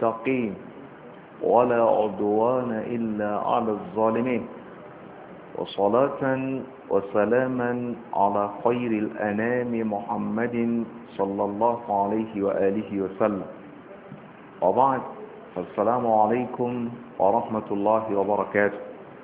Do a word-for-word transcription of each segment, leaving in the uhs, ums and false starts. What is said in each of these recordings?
المتقين ولا عدوان إلا على الظالمين وصلاة وسلاما على خير الأنام محمد صلى الله عليه وآله وسلم وبعد السلام عليكم ورحمة الله وبركاته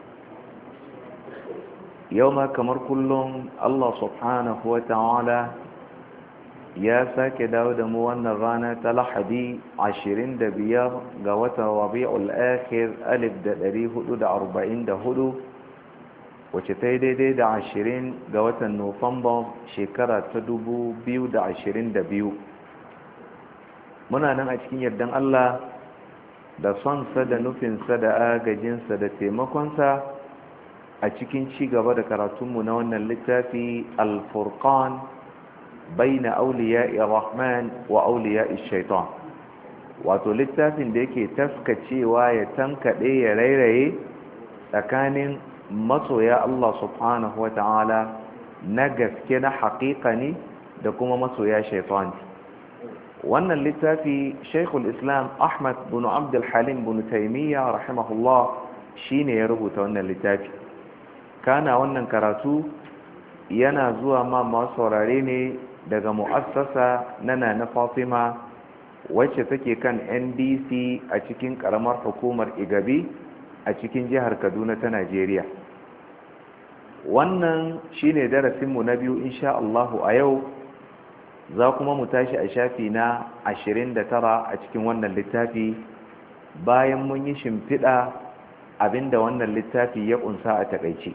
يوم كمر كلهم الله سبحانه وتعالى يا ساك داود موانا رانا تلحدي عشرين دبيار قوة ربيع الآخر ألف داري هدو دا أربعين دا هدو وشتاي دي دي دا عشرين قوة نوفمبر شكرة تدبو بيو دا عشرين دا بيو منا نم أشكين يردن الله da sonsa da nufinsa da agajinsa da taimakonsa a cikin ci gaba da karatunmu na wannan littafi al-furqan baina awliya'i rahman wa awliya'i shaitan wato littafin da yake taskacewa ya tankade ya rairaye tsakanin masoya Allah subhanahu wata'ala na gaske na haƙiƙani da kuma masoya shaitan. wannan littafi Sheikhul Islam Ahmad bin Abdul Halim bin Taymiyyah rahimahullah shine ya rubuta wannan littafi. Kana wannan karatu yana zuwa ma masu saurare ne daga mu'assasa na Nana Fatima wacce take kan N D C a cikin karamar hukumar Igabi a cikin jihar Kaduna ta Najeriya. Wannan shine darasin mu na biyu insha Allah a yau. Za kuma mu tashi a shafi na ashirin da tara a cikin wannan littafi bayan mun yi shimfiɗa abinda wannan littafi ya ƙunsa a taƙaice.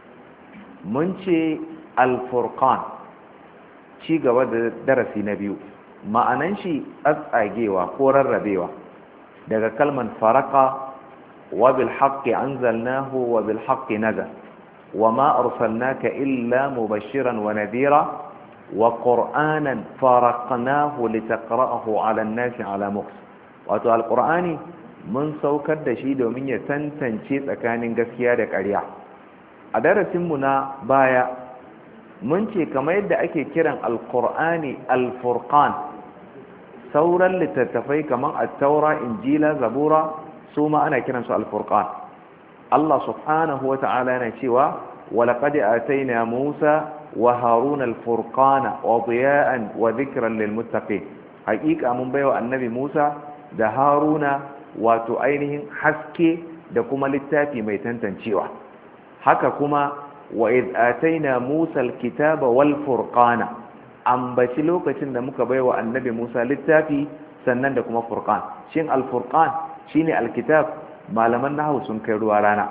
Mun ce al-furqan ci gaba da darasi na biyu ma'anan shi tsatsagewa ko rarrabewa daga kalman faraka wa bil haqqi anzalnahu wa bil haqqi nazal wa ma arsalnaka illa mubashiran wa nadhira وقرآنا فرقناه لتقرأه على الناس على مكس wato alqur'ani mun saukar da shi domin ya tantance tsakanin gaskiya da ƙarya. A darasin mu na baya mun ce kamar yadda ake kiran alqur'ani alfurqan sauran littattafai kamar at-taura injila zabura su ma ana kiransu alfurqan. Allah subhanahu wa ta'ala yana cewa walaqad atayna Musa وهارون الفرقان وضياء وذكرا للمتقين حقيقة من بيوى النبي موسى ده هارون وتؤينهم حسكي ده كما للتافي ميتان تنشيوه حكا كما وإذ آتينا موسى الكتاب والفرقان أم بشلوك شند مك بيوى النبي موسى للتافي سنن ده كما فرقان شين الفرقان شين الكتاب ما لمنه سنكروا رانا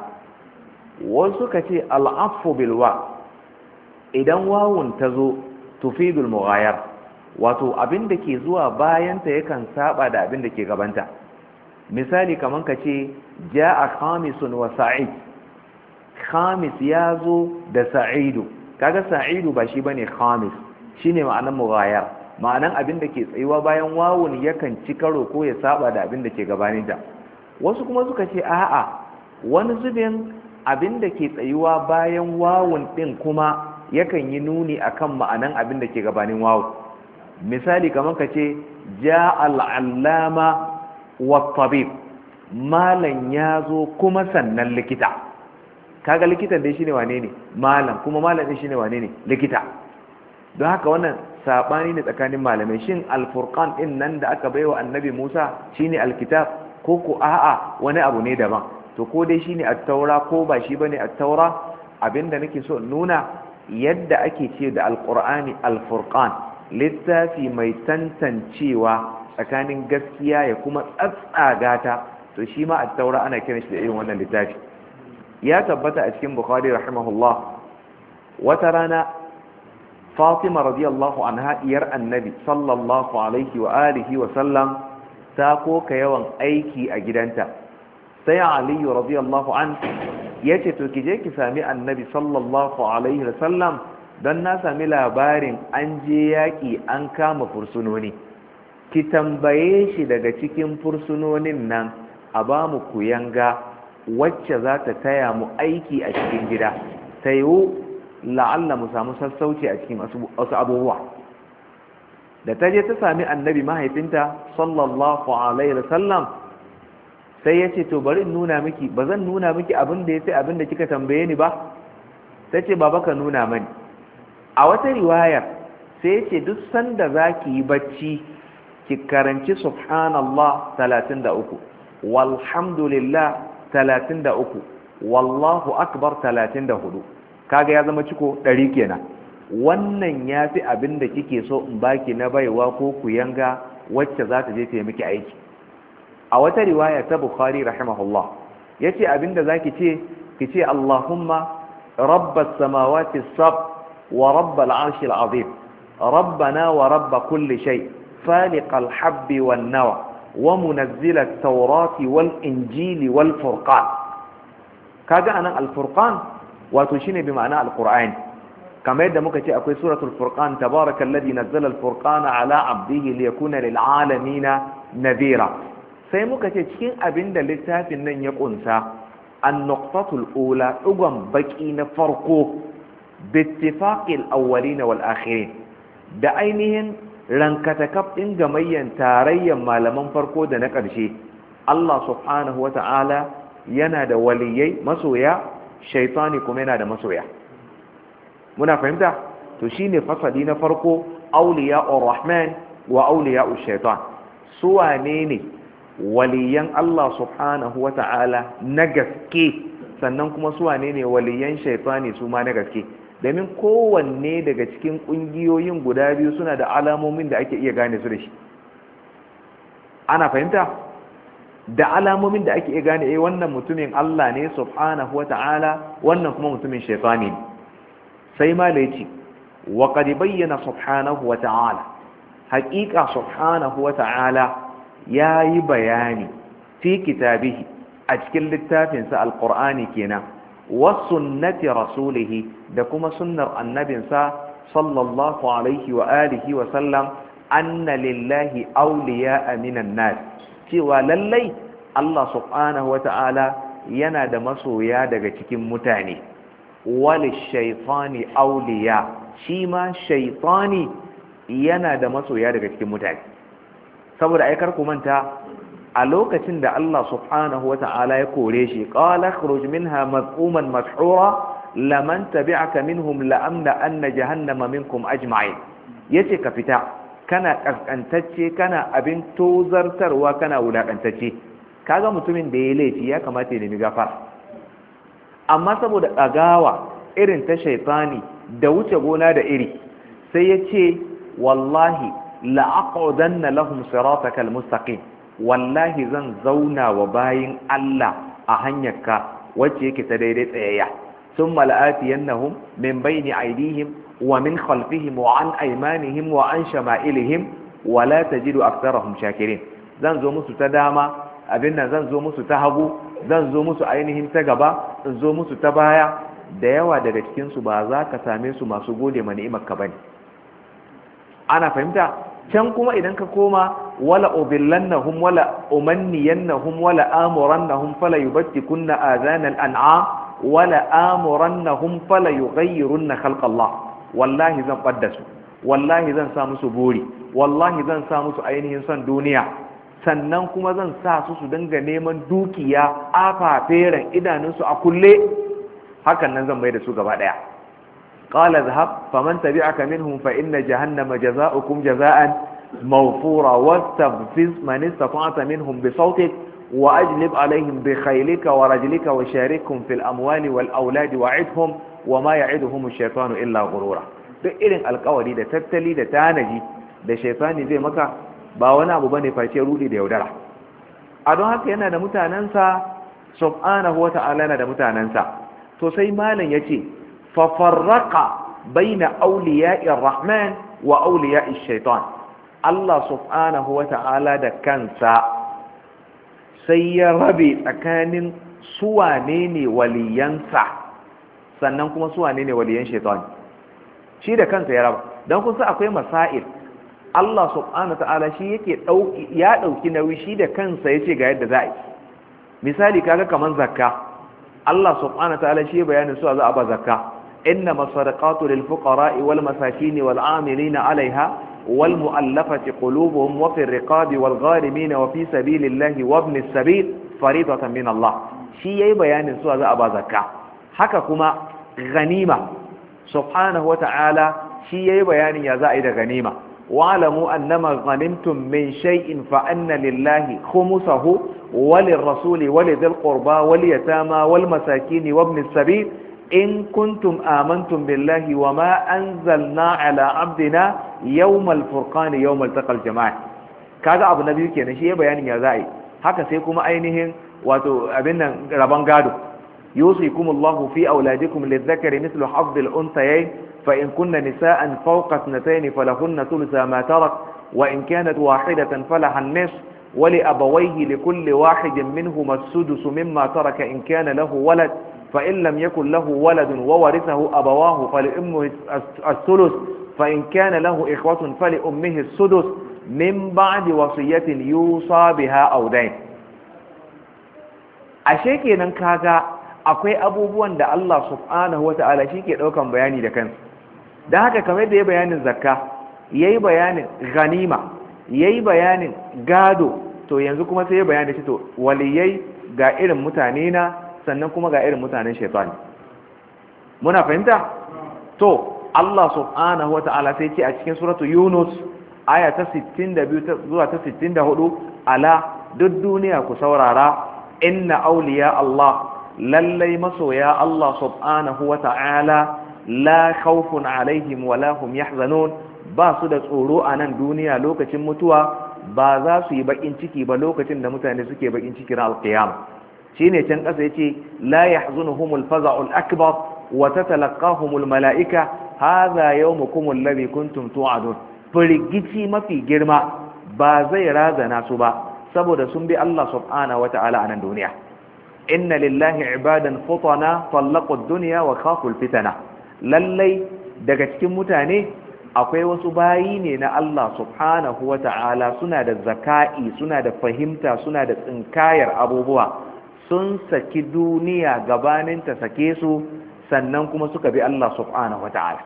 وسكتي العطف بالوقت idan wawun ta zo tufidul mughayar wato abin da ke zuwa bayanta yakan saba da abin da ke gabanta. Misali kaman ka ce ja'a khamisun wa sa'id, khamis ya zo da sa'idu, kaga sa'idu ba shi bane khamis, shine ma'anan mughayar, ma'anan abin da ke tsayuwa bayan wawun yakan ci karo ko ya saba da abin da ke gabaninta. Wasu kuma suka ce a'a wani zubin abin da ke tsayuwa bayan wawun din kuma yakan yi nuni akan ma'anan abin da ke gabanin wawu. Misali kamar ka ce ja al'allama wa tabib, malan ya zo kuma sannan likita. Kaga likitan dai shine wane ne malam, kuma malam din shine wane ne likita. Don haka wannan sabani ne tsakanin malamai, shin al-furqan din nan da aka baiwa annabi Musa shine al-kitab ko ko a'a wani abu ne daban. To ko dai shine at-taura ko ba shi bane at-taura, abinda nake so nuna yadda ake ce da alkur'ani alfurqan littafi mai tantancewa tsakanin gaskiya ya kuma tsatsaga ta, to shi ma at-taura ana kiran shi da irin wannan littafi. Ya tabbata a cikin Bukhari rahimahullah wata rana Fatima radiyallahu anha iyar annabi sallallahu alaihi wa alihi wa sallam ta koka yawan aiki a gidanta. Sai Ali radiyallahu an ya ce to ki je ki sami annabi sallallahu alaihi wasallam don na sami labarin an je yaƙi an kama fursunoni, ki tambaye shi daga cikin fursunonin nan a ba mu kuyanga wacce za ta taya mu aiki a cikin gida ta yiwu la'alla mu samu sassauci a cikin wasu abubuwa. da ta je ta sami annabi mahaifinta sallallahu alaihi wasallam sai ya ce to bari in nuna miki, ba zan nuna miki abin da ya fi abin da kika tambaye ni ba? ta ce baba ka nuna mani. A wata riwayar sai ya ce duk sanda za ki yi bacci ki karanci subhanallah talatin da uku, walhamdulillah talatin da uku, wallahu akbar talatin da hudu, kaga ya zama ciko ɗari kenan. Wannan ya fi abin da kike so in baki na baiwa ko ku yanga wacce za ta je ta yi miki aiki. A wata riwaya ta Bukhari rahimahullah ya ce abin da za ki ce, ki ce Allahumma rabbas samawati sab wa rabbal arshil azim rabbana wa rabba kulli shay faliqal habbi wan nawa wa munazzilat tawrati wal injili wal furqan. kaga anan al furqan wato shine bi ma'ana al qur'an, kamar yadda muka ce akwai suratul furqan tabarakalladhi nazzala al furqana ala abdihi liyakuna lil alamin nadhira. sai muka ce cikin abinda littafin nan ya kunsa an-nuqtatul ula dugon baki na farko bittifaqil awwalin wal akhirin, da ainihin rankatakaf din gamayyan tarayyan malaman farko da na ƙarshe. Allah subhanahu wa ta'ala yana da waliyai masoya, shaitani kuma yana da masoya. Muna fahimta? To shine fasali na farko, awliya'ur rahman wa awliya'ush shaitan. Su wane ne waliyan Allah subhanahu wa ta'ala na gaske, sannan kuma su wane ne waliyan shaitani su ma na gaske? Domin kowanne daga cikin ƙungiyoyin guda biyu suna da alamomin da ake iya gane su da shi. Ana fahimta? Da alamomin da ake iya gane eh wannan mutumin Allah ne subhanahu wata'ala, wannan kuma mutumin shaitani ne. Sai ma laici wa qad bayyana subhanahu wata'ala, haqiqa subhanahu wata'ala yayi bayani fi kitabihi a cikin littafinsa alqur'ani kenan, wa sunnati rasulih da kuma sunnar annabinsa sallallahu alaihi wa alihi wa sallam, anna lillahi awliya'a minan nas, cewa lallai Allah subhanahu wa ta'ala yana da masoya daga cikin mutane. Wali shaitani awliya, shi ma shaitani yana da masoya daga cikin mutane. Saboda aikar ku manta a lokacin da Allah subhanahu wa ta'ala ya kore shi, qala khruj minha madhuman madhura laman tabi'aka minhum la'amna anna jahannama minkum ajma'in. Yace ka fita, kana kaskantacce, kana abin tozartarwa, kana wulakantacce. Kaga mutumin da ya laifi ya kamata ya nemi gafara, amma saboda ɗagawa irin ta shaitani da wuce gona da iri, sai ya ce wallahi la'aqudanna lahum siratakal mustaqim, wallahi zan zauna wa bayin Allah a hanyarka wacce yake ta daidai tsayayya. thumma la'atiyannahum min bayni aydihim wa min khalfihim wa an aymanihim wa an shama'ilihim wa la tajidu aktharahum shakirin. Zan zo musu ta dama, abin nan zan zo musu ta hagu, zan zo musu ainihin ta gaba, zan zo musu ta baya. Da yawa daga cikin su ba za ka same su masu gode ma ni'imar ka bane. Ana fahimta? Can kuma idan ka koma wala ubillannahum wala umanniyannahum wala amurannahum fala yubtikunna adhanal an'am wala amurannahum fala yughayyirunna khalqallah. Wallahi zan badda su, wallahi zan sa musu buri, wallahi zan sa musu ainihin son duniya, sannan kuma zan sa su su dinga neman dukiya afa feren idanunsu a kulle. Hakan nan zan mai da su gaba daya. qala dhhab faman tabi'aka minhum fa inna jahannama jazaa'ukum jazaa'an mawfura wastaghfiz man istata'ta minhum bi sawtik wa ajlib alaihim bi khaylika wa rajlika wa sharikhum fil amwali wal auladi wa'idhum wa ma ya'iduhum ash-shaytanu illa ghurura. Duk irin alƙawari da tattali da tanaji da shaytani zai maka ba wani abu bane face rudi da yaudara. A don haka yana da mutanansa subhanahu wa ta'ala, yana da mutanansa. To sai malam yace fa farraqa baina awliya'ir rahman wa awliya'ish shaitan. Allah subhanahu wa ta'ala da kansa sai ya rabe tsakanin suwane ne waliyansa sannan kuma suwane ne waliyan shaitan. Shi da kansa ya raba. Dan kun san akwai masail Allah subhanahu wa ta'ala shi yake dauki ya dauki nauyi, shi da kansa yace ga yadda za a yi. Misali kaga kaman zakka, Allah subhanahu wa ta'ala shi bayanin su za a ba zakka. innama sadaqatu lil fuqara'i wal masakin wal 'amilina 'alayha wal mu'allafati qulubuhum wa fir riqabi wal gharimin wa fi sabilillahi wa ibnis sabil faridatan min Allah shi yayi bayanin su za a ba zakka haka kuma ganima subhanahu wata'ala shi yayi bayanin ya za a yi da ganima wa'lamu annama ghanimtum min shay'in fa anna lillahi khumsahu walirrasuli walidhil qurba walyatama walmasakin wabnis sabil in kuntum amantum billahi wama anzalna ala abdina yawmal furqani yawmal taqal jama'a kaga abu nabi kenan shi yayi bayanin ya za a yi haka sai kuma ainihin wato abin nan raban gado يوصيكم الله في أولادكم للذكر مثل حظ الأنثيين فإن كن نساء فوق اثنتين فلهن ثلث ما ترك وإن كانت واحدة فلها النصف ولأبويه لكل واحد منهما السدس مما ترك إن كان له ولد فإن لم يكن له ولد وورثه أبواه فلأمه الثلث فإن كان له إخوة فلأمه السدس من بعد وصية يوصى بها أو دين أشيكي ننكاكا akwai abubuwan da Allah subhanahu wata'ala shi ke ɗaukan bayani da kansu don haka kamar da ya bayanin zakka ya yi bayanin ganima ya yi bayanin gado to yanzu kuma sai ya bayani shi to waliyai ga irin mutane na sannan kuma ga irin mutanen shaitani muna fahimta to Allah subhanahu wata'ala sai ce a cikin suratu Yunus aya ta sittin da biyu zuwa ta sittin da hudu ala duk duniya ku saurara inna awliya Allah lallai masoya Allah subhanahu wa ta'ala la khawfun alaihim wa lahum yahzanun ba su da tsoro a nan duniya lokacin mutuwa ba za su yi bakin ciki ba lokacin da mutane suke bakin ciki ran alqiyama shine can kasa yace la yahzunuhumul faza'ul akbar wa tatalaqahumul malaika hadha yawmukum alladhi kuntum tu'adun firgici mafi girma ba zai razana su ba saboda sun bi Allah subhanahu wa ta'ala a nan duniya inna lillahi ibadan futana tallaqu ad-dunya wa khafu al-fitana lallai daga cikin mutane akwai wasu bayi ne na Allah subhanahu wa ta'ala suna da zaka'i suna da fahimta suna da tsinkayar abubuwa sun saki duniya gabanin ta sake su sannan kuma suka bi Allah subhanahu wa ta'ala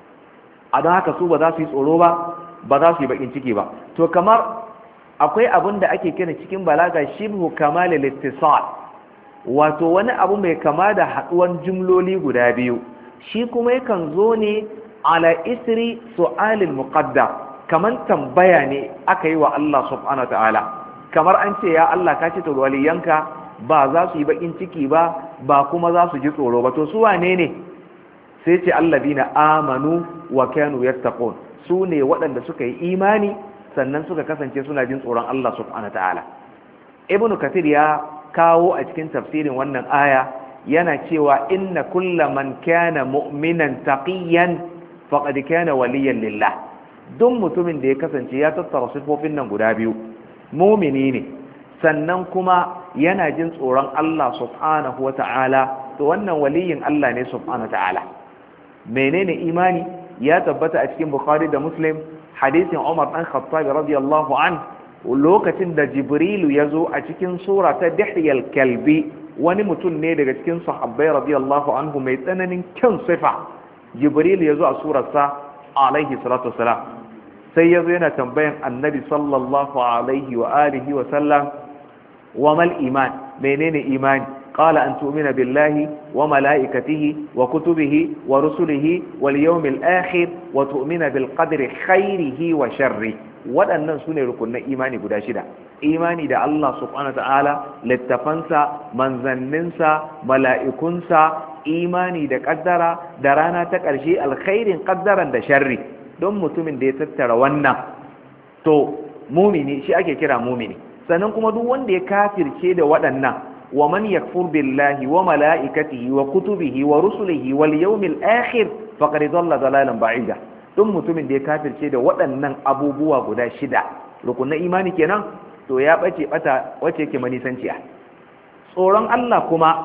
a don haka su ba za su yi tsoro ba ba za su yi bakin ciki ba to kamar akwai abin da ake kira cikin balaga shibhu kamalil ittisal wato wani abu mai kama da haɗuwan jumloli guda biyu shi kuma yakan zo ne ala isri su'alil muqaddar kaman tambaya ne aka yi wa Allah subhanahu wa ta'ala kamar an ce ya Allah ka ce to waliyanka ba za su yi bakin ciki ba ba kuma za su ji tsoro ba to su wane ne sai ce alladina amanu wa kanu yattaqun su ne waɗanda suka yi imani sannan suka kasance suna jin tsoron Allah subhanahu wa ta'ala ibnu kathir ya kawo a cikin tafsirin wannan aya yana cewa inna kulla man kana mu'minan taqiyan faqad kana waliyan lillah duk mutumin da ya kasance ya tattara sifofin nan guda biyu mu'mini ne sannan kuma yana jin tsoron Allah subhanahu wata'ala to wannan waliyin Allah ne subhanahu wata'ala menene imani ya tabbata a cikin Bukhari da Muslim hadisin Umar dan Khattab radiyallahu anhu lokacin da jibrilu ya zo a cikin sura ta dihyal kalbi wani mutum ne daga cikin sahabbai radiyallahu anhu mai tsananin kyan sifa jibrilu ya zo a surarsa alaihi salatu wasalam sai ya zo yana tambayan annabi sallallahu alaihi wa alihi wa sallam wa mal iman menene imani qala an tu'mina billahi wa malaikatihi wa kutubihi wa rusulihi wal yawmil akhir wa tu'mina bil qadri khairihi wa sharri waɗannan su ne rukunan imani guda shida imani da Allah subhanahu ta'ala littafansa manzanninsa mala'ikunsa imani da ƙaddara da rana ta ƙarshe alkhairin ƙaddaran da sharri don mutumin da ya tattara wannan to mumini shi ake kira mumini sannan kuma duk wanda ya kafirce da waɗannan wa man yakfur billahi wa mala'ikatihi wa kutubihi wa rusulihi wal yawmil akhir faqad dhalla dhalalan ba'ida duk mutumin da ya kafirce da waɗannan abubuwa guda shida rukunin imani kenan to ya bace bata wace yake manisanciya tsoron Allah kuma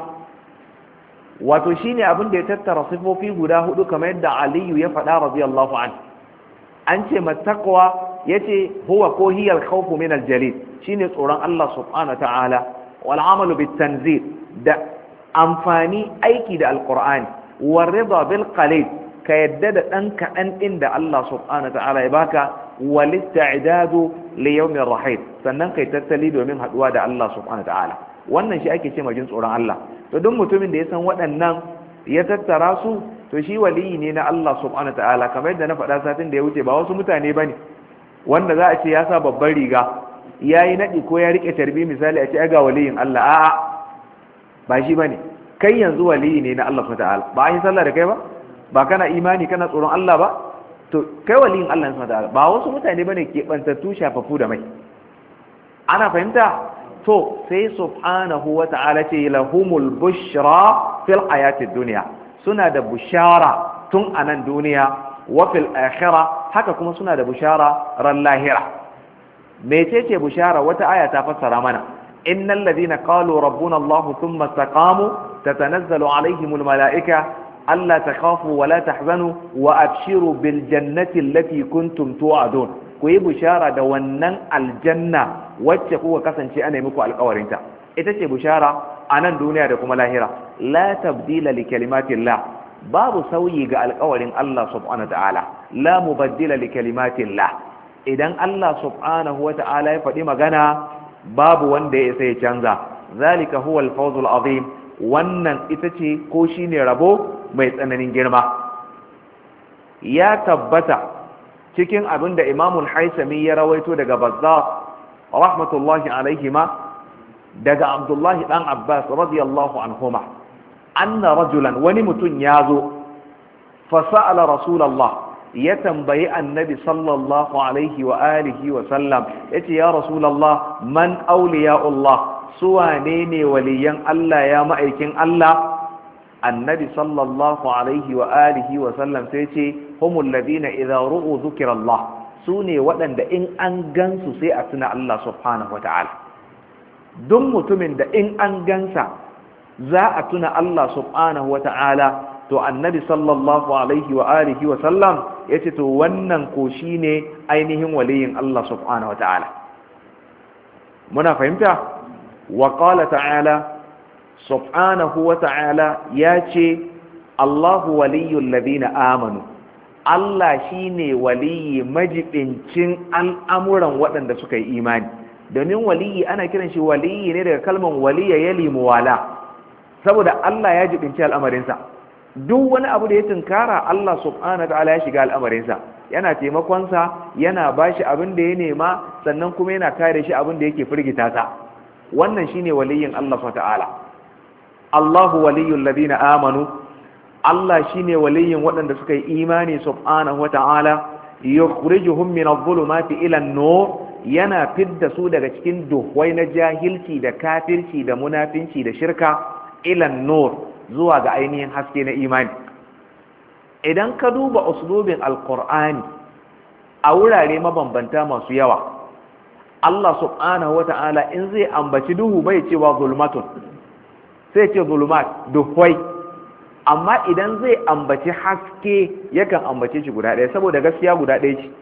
wato shine abin da ya tattara sifofi guda hudu kamar yadda Aliyu ya faɗa radiyallahu anhu an ce mattaqwa yace huwa ko hiya al-khawf min al-jalil shine tsoron Allah subhanahu ta'ala wal amalu bit tanzil da amfani aiki da alqur'ani war rida bil qalil ka yadda da dan kadan din da Allah subhanahu ta'ala ya baka wal ista'dadu li yawm ar-rahil sannan kai tattali domin haduwa da Allah subhanahu ta'ala wannan shi ake ce majin tsoron Allah. To duk mutumin da ya san waɗannan ya tattara su to shi waliyi ne na Allah subhanahu ta'ala, kamar yadda na faɗa satin da ya wuce ba wasu mutane bane wanda za a ce ya sa babban riga yayi nadi ko ya rike tarbi misali a ce ga waliyin Allah, a'a ba shi bane. Kai yanzu waliyi ne na Allah subhanahu ta'ala, ba an yi sallah da kai ba, ba kana imani kana tsoron Allah ba, to kai waliyin Allah subhanahu ta'ala, ba wasu mutane bane ke bantattu shafafu da mai. Ana fahimta? To sai subhanahu wa ta'ala ce lahumul bushra fil hayatid dunya, suna da bushara tun a nan duniya, wa fil akhirah haka kuma suna da bushara ran lahira. Mecece bushara? Wata aya ta fassara mana, innal ladina qalu rabbuna Allah thumma istaqamu tatanazzalu alaihimul malaika alla takhafu wa la tahzanu wa abshiru bil jannati allati kuntum tu'adun. Ku yi bushara da wannan aljanna wacce kuka kasance ana yi muku alƙawarinta. Ita ce bushara a nan duniya da kuma lahira. La tabdila li kalimatillah, babu sauyi ga alƙawarin Allah subhanahu ta'ala. La mubaddila li kalimatillah, idan Allah subhanahu wa ta'ala ya faɗi magana babu wanda ya sai canza. Zalika huwa al-fawzul azim, wannan ita ce ko shine rabo mai tsananin girma. Ya tabbata cikin abin da Imamul Haisami ya rawaito daga Bazzar rahmatullahi alaihima daga Abdullahi dan Abbas radiyallahu anhuma, anna rajulan, wani mutum ya zo fa sa'ala Rasulullah, ya tambayi annabi sallallahu alaihi wa alihi wa sallam, yace ya Rasulullah, man awliya'ullah, su wane ne waliyan Allah ya ma'aikin Allah? Annabi sallallahu alaihi wa alihi wa sallam sai ce humul ladina idza ru'u dhikrallah, sune waɗanda in an gansu sai a tuna Allah subhanahu wata'ala. Duk mutumin da in an gansa za a tuna Allah subhanahu wata'ala, to annabi sallallahu alaihi wa alihi wa sallam yace to wannan ko shine ainihin waliyin Allah subhanahu wata'ala. Muna fahimta? Wa qala ta'ala, subhanahu wa ta'ala ya ce Allahu waliyyul ladina amanu, Allah shine waliyi majibincin al'amuran waɗanda suka yi imani. Domin waliyi ana kiran shi waliyi ne daga kalman waliya yali muwala, saboda Allah ya jibinci al'amarinsa. Duk wani abu da ya tunkara Allah subhanahu wa ta'ala ya shiga al'amarinsa, yana taimakonsa, yana bashi abin da ya nema, sannan kuma yana kare shi abin da yake firgita sa. Wannan shine waliyin Allah subhanahu wa ta'ala. Allahu waliyyul ladina amanu, Allah shine waliyin waɗanda suka yi imani subhanahu wata'ala, yukhrijuhum min adh-dhulumati ila an-nur, yana fidda su daga cikin duhwai na jahilci da kafirci da munafinci da shirka ila an-nur, zuwa ga ainihin haske na imani. Idan ka duba uslubin alqur'ani a wurare mabambanta masu yawa, Allah subhanahu wata'ala in zai ambaci duhu bai cewa zulmatun, sai ce zulumat, duhwai. Amma idan zai ambaci haske yakan ambace shi guda ɗaya, saboda gaskiya guda ɗaya ce.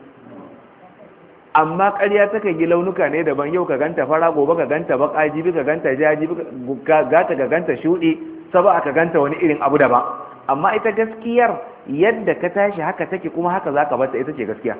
Amma ƙarya takan yi launuka ne daban, yau ka ganta fara, gobe ka ganta baka, jibi ka ganta ja, jibi gata ka ganta shuɗi, saba ka ganta wani irin abu daban. Amma ita gaskiyar yadda ka tashi haka take, kuma haka za ka bata, ita ce gaskiya.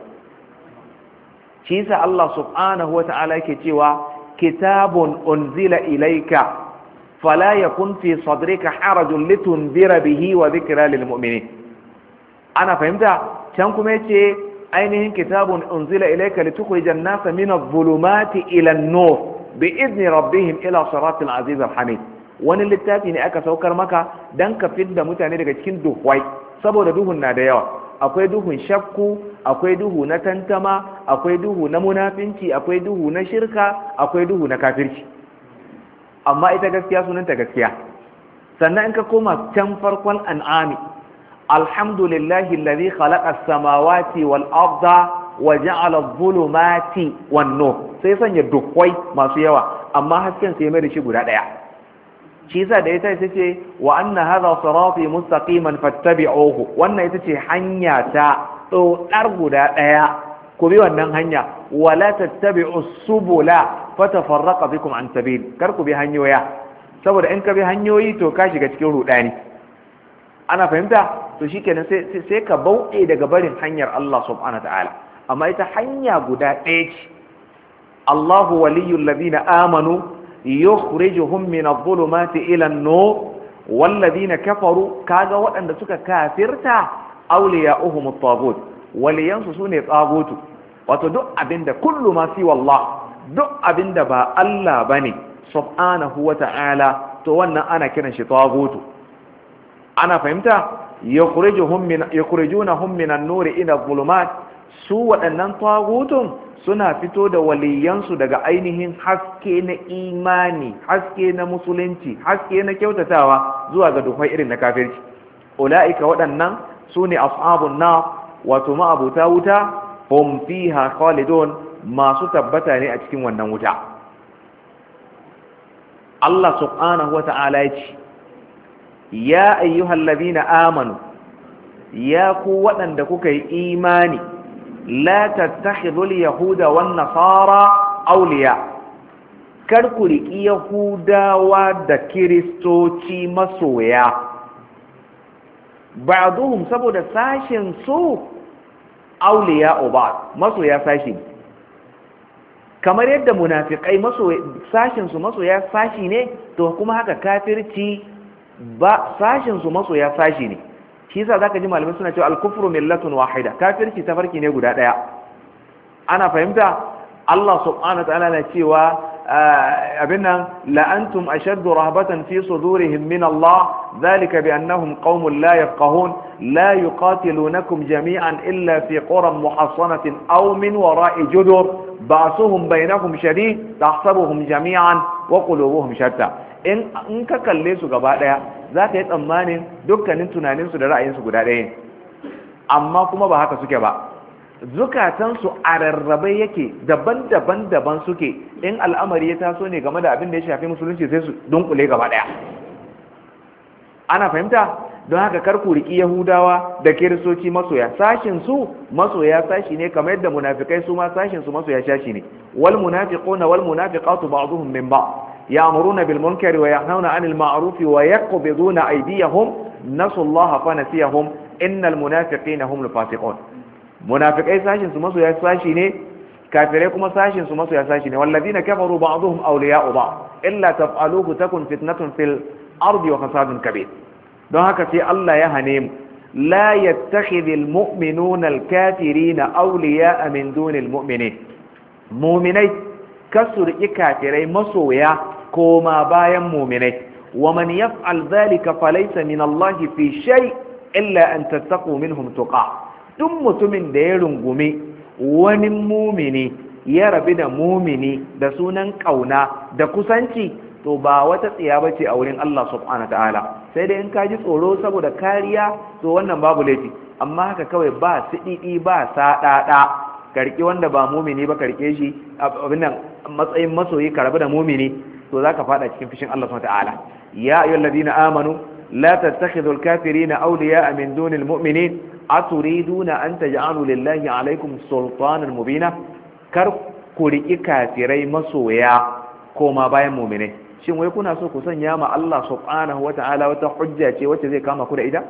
Shi yasa Allah subhanahu wa ta'ala yake cewa kitabun unzila ilaika فلا يكن في صدرك حرج لتنذر به وذكرى للمؤمنين. أنا فهمتها؟ كانكم يتي أينهن كتاب أنزل إليك لتخرج الناس من الظلمات إلى النور بإذن ربهم إلى صراط العزيز الحميد. wani littafi ne aka saukar maka dan ka fidda mutane daga cikin duhwai, saboda duhun na da yawa. Akwai duhun shakku, akwai duhu na tantama, akwai duhu na munafinci, akwai duhu na shirka, akwai duhu na kafirci. Amma ita gaskiya sunanta gaskiya. Sannan in ka koma can farkon an'ami, alhamdulillahi alladhi khalaqa as-samawati wal arda wa ja'ala adh-dhulumati wan nur, sai sanya dukwai masu yawa, amma hasken sai mai da shi guda daya. Shi yasa da ita ce wa anna hadha sirati mustaqiman fattabi'uhu, wannan ita ce hanya ta tsodar guda daya, ku bi wannan hanya. Wala tattabi'us subula fatafarraqa bikum an sabil, kar ku bi hanyoya, saboda in ka bi hanyoyi to ka shiga cikin rudani. Ana fahimta? To shikenan sai sai ka bauɗe daga barin hanyar Allah subhanahu ta'ala. Amma ita hanya guda ɗaya ce. Allahu waliyyul ladina amanu yukhrijuhum min adh-dhulumati ila an-nur walladhina kafaru kaga waɗanda suka kafirta awliya'uhum at-taghut waliyansu sune tsagutu wato duk abinda kullu ma fi wallah duk abinda ba Allah bane subhanahu wa ta'ala to wannan ana kiran shi tsagutu ana fahimta yukhrijuhum min yukhrijunahum min an-nur ila adh-dhulumat su waɗannan tagutun suna fito da waliyansu daga ainihin haske na imani haske na musulunci haske na kyautatawa zuwa ga duhai irin na kafirci ula'ika waɗannan su ne ashabun na wato ma'abuta wuta hum fiha khalidun masu tabbata ne a cikin wannan wuta Allah subhanahu wa ta'ala ya ce ya ayyuhal ladina amanu ya ku waɗanda kuka yi imani la tattakhidhu al-yahuda wan nasara awliya kar ku riki yahudawa da kiristoci masoya ba'duhum saboda sashin su awliya uba masoya sashi kamar yadda munafikai masoya sashin su masoya sashi ne to kuma haka kafirci ba sashin su masoya sashi ne shi yasa zaka ji malamai suna cewa al-kufru millatun wahida kafirci tafarki ne guda daya ana fahimta Allah subhanahu wa ta'ala na cewa abinnan la antum ashaddu rahbatan fi sudurihim min Allah dhalika bi annahum qaumun la yafqahun la yuqatilunakum jami'an illa fi quran muhassanatin aw min wara'i judur ba'suhum bainahum shadid tahsabuhum jami'an wa qulubuhum shatta in in ka kalle su gaba daya za ka yi tsammanin dukkanin tunaninsu da ra'ayinsu guda ɗaya amma kuma ba haka suke ba zukatansu a rarrabe yake daban-daban daban suke in al'amari ya taso ne game da abin da ya shafi musulunci sai su dunkule gaba ɗaya ana fahimta don haka kar ku riki yahudawa da kiristoci masoya sashin su masoya sashi ne kamar yadda munafikai su ma sashin su masoya sashi ne wal munafiquna wal munafiqatu ba'dhum min ba'd يأمرون بالمنكر وينهون عن المعروف ويقبضون أيديهم نسوا الله فنسيهم إن المنافقين هم الفاسقون منافقين ساشن سمسوا يا ساشين كافرين ساشن سمسوا يا ساشين والذين كفروا بعضهم أولياء بعض إلا تفعلوه تكن فتنة في الأرض وفساد كبير don haka sai Allah ya hane mu la yattakhidhul mu'minuna al-kafirina awliya'a min dunil mu'minin mu'minai kasur kafirai masoya koma bayan mu'minai wa man yaf'al dhalika falaysa min Allah fi shay illa an tattaqu minhum tuqa duk mutumin da ya rungume wani mumini ya rabi da mumini da sunan kauna da kusanci to ba wata tsiya bace a wurin Allah subhanahu ta'ala sai dai in ka ji tsoro saboda kariya to wannan babu laifi amma haka kawai ba sididi ba sadada karki wanda ba mumini ba karke shi abin nan matsayin masoyi ka rabu da mumini to zaka fada cikin fishin Allah subhanahu ta'ala ya ayyuhalladhina amanu la tattakhidhul kafirina awliya'a min dunil mu'minin aturiduna an taj'alu lillahi alaykum sultanan mubina kar ku riki kafirai masoya koma bayan mu'minai shin wai kuna so ku sanya ma Allah subhanahu wata'ala wata hujja ce wacce zai kama ku da ita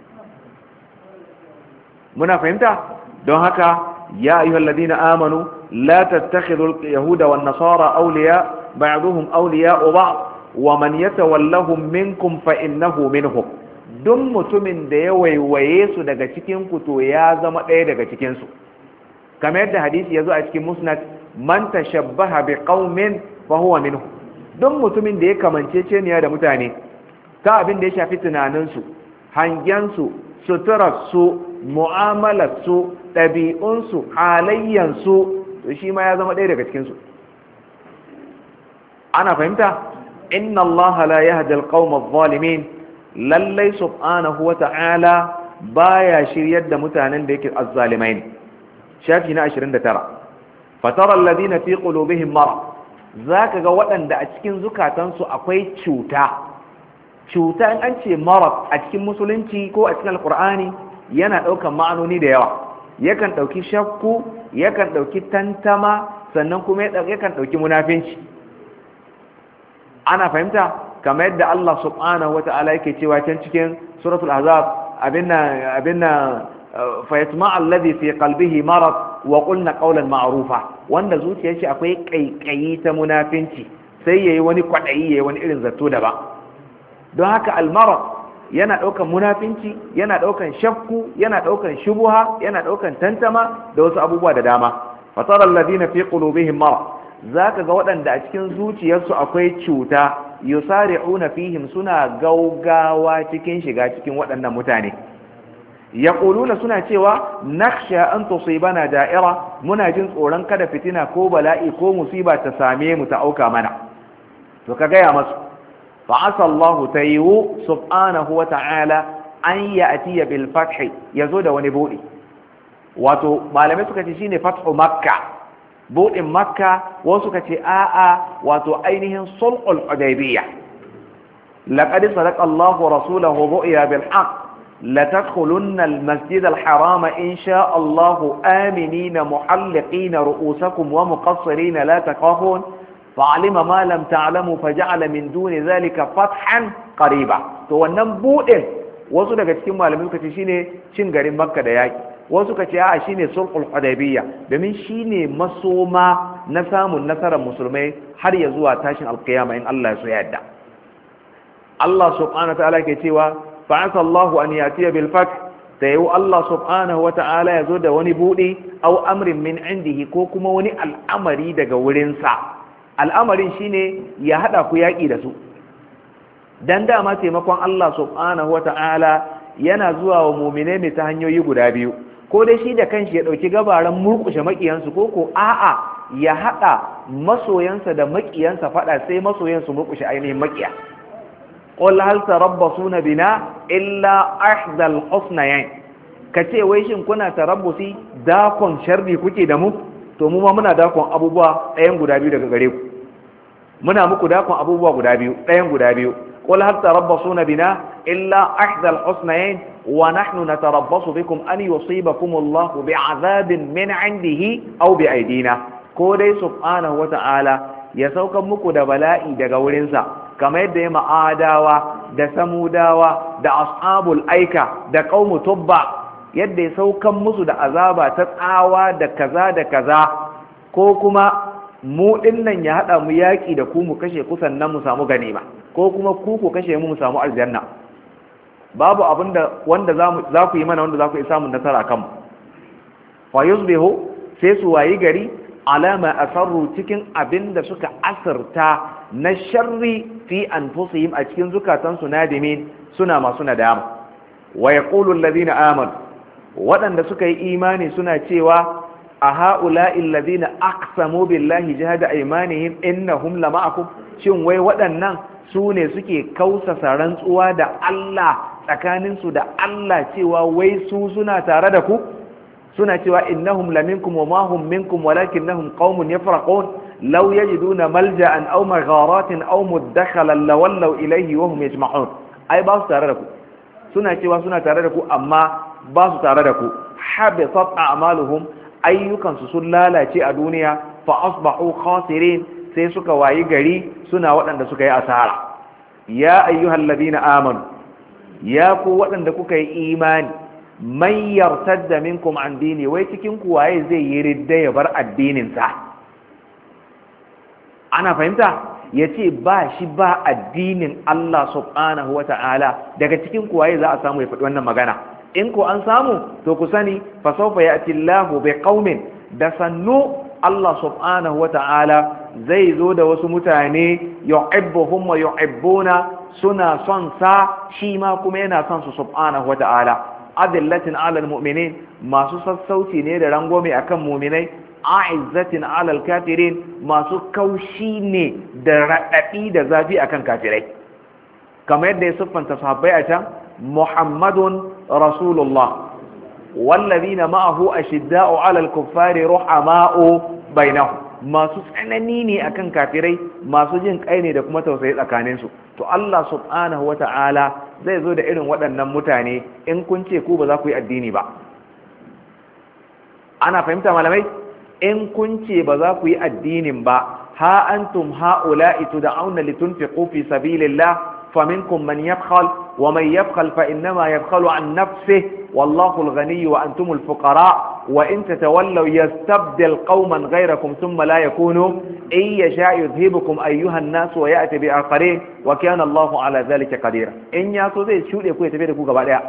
muna fahimta don haka ya ayyuhalladhina amanu la tattakhidhul yahuda wan nasara awliya ba'dhum awliya'u ba'd wa man yatawallahum minkum fa innahu minhum duk mutumin da ya waiwaye su daga cikin ku to ya zama ɗaya daga cikin su kamar yadda hadisi yazo a cikin musnad man tashabbaha biqaumin fa huwa minhum duk mutumin da ya kamanceceniya da mutane ta abin da ya shafi tunaninsu hangensu suturarsu mu'amalarsu ɗabi'unsu halayyansu to shi ma ya zama ɗaya daga cikinsu ana fahimta inna allaha la yahdi alqawma adh-dhalimin lallai subhanahu wa ta'ala baya shiryar da mutanen da yake azzalimai ne shafi na ashirin da tara fatara alladhina fi qulubihim marad za ka ga waɗanda a cikin zukatansu akwai cuta cuta in an ce marar a cikin musulunci ko a cikin alkur'ani yana ɗaukan ma'anoni da yawa yakan ɗauki shakku yakan ɗauki tantama sannan kuma yakan ɗauki munafinci ana fahimta kamar yadda Allah subhanahu wata'ala yake cewa can cikin suratul ahzab abinna abinna fa yatma alladhi fi qalbihi marad wa qulna qawlan ma'rufa wanda zuciyar shi akwai kaikayi ta munafinci sai yayi wani kwadayi yayi wani irin zato da ba. Don haka almarad yana daukan munafinci, yana daukan shakku, yana daukan shubuha, yana daukan tantama da wasu abubuwa da dama. fatara alladhina fi qulubihim marad, zaka ga waɗanda a cikin zuciyarsu akwai cuta, yusari'una fihim, suna gaugawa cikin shiga cikin waɗannan mutane. yaquluna, suna cewa nakhsha an tusibana da'ira, muna jin tsoron kada fitina ko bala'i ko musiba ta same mu ta auka mana. to ka gaya masu fa asa Allah tayyu subhanahu wa ta'ala an ya'tiya bil fath, yazo da wani buɗi. wato malamai suka ce shine fathu makka, buɗin makka. wasu suka ce a'a wato ainihin sulhul hudaybiyya. laqad sadaqa Allah rasulahu ru'ya bil haqq لتدخلن المسجد الحرام إن شاء الله آمنين محلقين رؤوسكم ومقصرين لا تخافون فعلم ما لم تعلموا فجعل من دون ذلك فتحا قريبا. to wannan buɗin wasu daga cikin malamai suka ce shine cin garin Makka da yaki, wasu suka ce a shine sulhul hudaybiyya, domin shine masoma na samun nasarar musulmai har ya zuwa tashin alkiyama in Allah ya so yadda. Allah subhanahu wa ta'ala ke cewa fa'asa Allahu an yatiya bil fath, tayu Allah subhanahu wa ta'ala yazo da wani buɗe, aw amrin min indihi, ko kuma wani al'amari daga wurinsa. al'amarin shine ya hada ku yaki da su. dan dama taimakon Allah subhanahu wa ta'ala yana zuwa wa mu'mine ne ta hanyoyi guda biyu, ko dai shi da kanshi ya dauki gabaran murkushe makiyansu, ko ko a'a ya hada masoyansa da makiyansa fada sai masoyansu murkushe ainihin makiya. qul hal tarabbasuna bina illa ahdal husnayn, kace wai shin kuna tarabbusi dakon sharri kuke da mu? to mu ma muna dakon abubuwa ɗayan guda biyu daga gare ku, muna muku dakon abubuwa guda biyu ɗayan guda biyu. qul hal tarabbasuna bina illa ahdal husnayn wa nahnu natarabbasu bikum an yusibakum Allahu bi'adabin min 'indihi aw bi aydina, ko dai subhanahu wa ta'ala ya saukan muku da bala'i daga wurinsa kamar yadda ya ma'adawa da samudawa da ashabul aika da qaumu tubba, yadda ya saukan musu da azaba ta tsawa da kaza da kaza, ko kuma mu dinnan ya hada mu yaki da ku mu kashe ku sannan mu samu ganima, ko kuma ku ku kashe mu mu samu aljanna. babu abinda wanda za ku yi mana wanda za ku yi samun nasara kanmu. fa yusbihu, sai su wayi gari alama asarru, cikin abinda suka asirta na sharri fi anfusihim, a cikin zukatansu, nadimin, suna masu nadama. wa yaqulu alladhina amanu, waɗanda suka yi imani suna cewa a ha'ula'i alladhina aqsamu billahi jahada aymanihim innahum lama'akum, shin wai waɗannan su ne suke kausasa rantsuwa da Allah tsakaninsu da Allah cewa wai su suna tare da ku? suna cewa innahum laminkum wa ma hum minkum walakinnahum qaumun yafraqun law yajiduna malja'an aw magharatin aw mudakhalan lawallaw ilayhi wa hum yajma'un. ai ba su tare da ku, suna cewa suna tare da ku amma ba su tare da ku. habitat a'maluhum, ayyukansu sun lalace a duniya, fa asbahu khasirin, sai suka wayi gari suna waɗanda suka yi asara. ya ayyuhal ladina amanu, ya ku waɗanda kuka yi imani, man yartadda minkum an dini, wai cikin ku waye zai yi ridda ya bar addinin sa? ana fahimta? yace ba shi ba addinin Allah subhanahu wata'ala, daga cikin ku waye za a samu ya faɗi wannan magana? in ko an samu to ku sani fa sawfa ya'ti Allahu bi qaumin, da sannu Allah subhanahu wata'ala zai zo da wasu mutane, yuhibbuhum wa yuhibbuna, suna son sa shi ma kuma yana son su subhanahu wata'ala. adillatin alal mu'minin, masu sassauci ne da rangome akan mu'minai, a'izzatin alal kafirin, masu kaushi ne da raɗaɗi da zafi akan kafirai. kamar yadda ya siffanta sahabbai a can, muhammadun rasulullah wallazina ma'ahu ashidda'u alal kuffari ruhama'u bainahum, masu tsanani ne akan kafirai, masu jin kai ne da kuma tausayi tsakaninsu. to Allah subhanahu wata'ala zai zo da irin waɗannan mutane in kun ce ku ba za ku yi addini ba. ana fahimta malamai? in kun ce ba za ku yi addinin ba, ha antum ha'ula'i tud'auna litunfiqu fi sabilillah faminkum man yabkhal wa man yabkhal fa innama yabkhalu an nafsihi wallahu al-ghani wa antumul fuqara wa in tatawallaw yastabdil qauman ghayrakum thumma la yakunu in yasha yuzhibukum ayyuha an-nas wa ya'ti bi akharin wa kana Allahu ala dhalika qadira in ya so zai shude ku ya tafi da ku gaba daya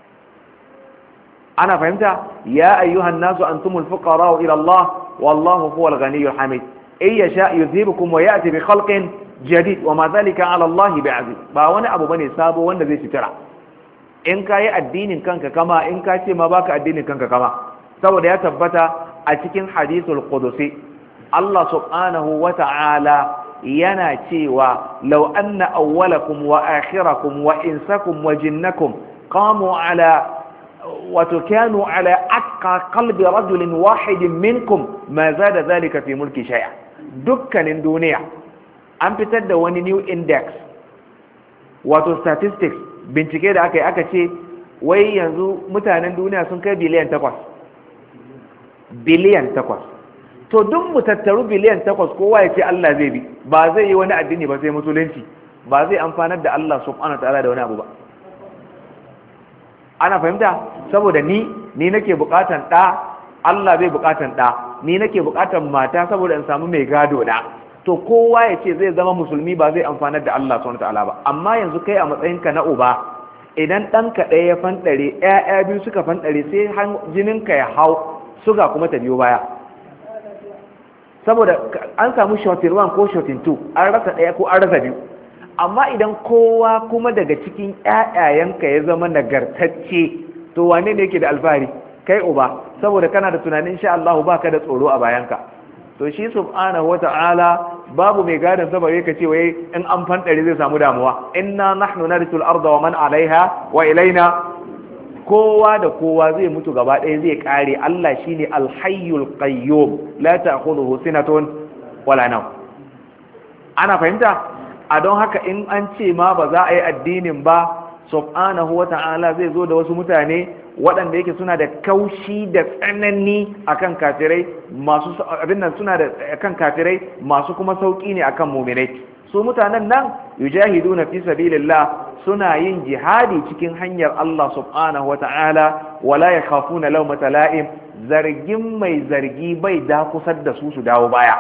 ana fahimta ya ayyuha an-nas antumul fuqara ila Allah wallahu huwal ghaniyyul hamid in yasha yuzhibukum wa ya'ti bi khalqin jadid wa ma dhalika ala Allah bi'aziz ba wani abu bane sabo wanda zai fitara in ka yi addinin kanka kama in ka ce ma baka addinin kanka kama saboda ya tabbata a cikin hadithul qudusi Allah subhanahu wa ta'ala yana cewa law anna awwalakum wa akhirakum wa insakum wa jinnakum qamu ala wa kanu ala aqqa qalbi rajulin wahidin minkum ma zada dhalika fi mulki shay'a dukkanin duniya an fitar da wani new index wato statistics bincike da aka yi aka ce wai yanzu mutanen duniya sun kai biliyan takwas biliyan takwas to duk mu tattaru biliyan takwas kowa ya ce Allah zai bi ba zai yi wani addini ba sai musulunci ba zai amfanar da Allah subhanahu wa ta'ala da wani abu ba ana fahimta saboda ni ni nake bukatan da Allah bai bukatan da ni nake bukatan mata saboda in samu mai gado da to kowa ya ce zai zama musulmi ba zai amfanar da Allah subhanahu wataala ba amma yanzu kai a matsayinka na uba idan ɗanka ɗaya ya fanɗare ƴaƴa biyu suka fanɗare sai jininka ya hau suga kuma ta biyo baya saboda an samu shotin one ko shotin two an rasa ɗaya ko an rasa biyu amma idan kowa kuma daga cikin ƴaƴayenka ya zama nagartacce to wane ne yake da alfahari kai uba saboda kana da tunanin insha Allah baka da tsoro a bayanka to shi subhanahu wata'ala babu mai gadon saboda ka ce wai in an fandare zai samu damuwa inna nahnu narithul arda wa man alaiha wa ilaina kowa da kowa zai mutu gaba ɗaya zai kare Allah shine alhayyul qayyum la ta'khudhuhu sinatun wala nawm ana fahimta a don haka in an ce ma ba za a yi addinin ba subhanahu wata'ala zai zo da wasu mutane waɗanda yake suna da kaushi da tsanani akan kafirai masu abin nan suna da akan kafirai masu kuma sauki ne akan mu'minai su mutanen nan yujahiduna fi sabilillah suna yin jihadi cikin hanyar Allah subhanahu wata'ala wala yakhafuna lawmata la'im zargin mai zargi bai da kusar da su su dawo baya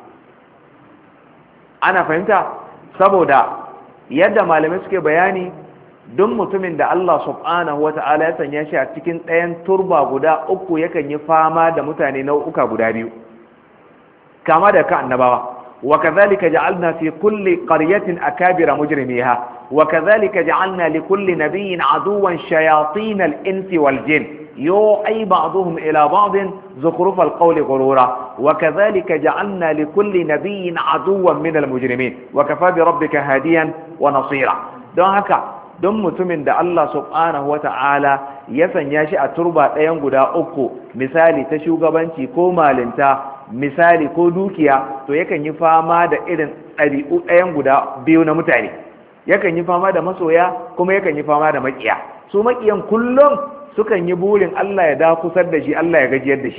ana fahimta saboda yadda malamai suke bayani don mutumin da Allah subhanahu wa ta'ala ya sanya shi a cikin ɗayan turba guda uku yakan yi fama da mutane nau'uka guda biyu kama da ka annabawa wa kadhalika ja'alna fi kulli qaryatin akabira mujrimiha wa kadhalika ja'alna li kulli nabiyyin aduwan shayatin al-insi wal jin yu'i ba'dhum ila ba'd zukhruf al-qawli ghurura wa kadhalika ja'alna li kulli nabiyyin aduwan min al-mujrimin wa kafa bi rabbika hadiyan wa nasira don haka don mutumin da Allah subhanahu wa ta'ala ya sanya shi a turba ɗayan guda uku misali ta shugabanci ko malinta misali ko dukiya to yakan yi fama da irin ɗari'u ɗayan guda biyu na mutane yakan yi fama da masoya kuma yakan yi fama da maƙiya su maƙiyan kullum sukan yi burin Allah ya da kusar da shi Allah ya gajiyar da shi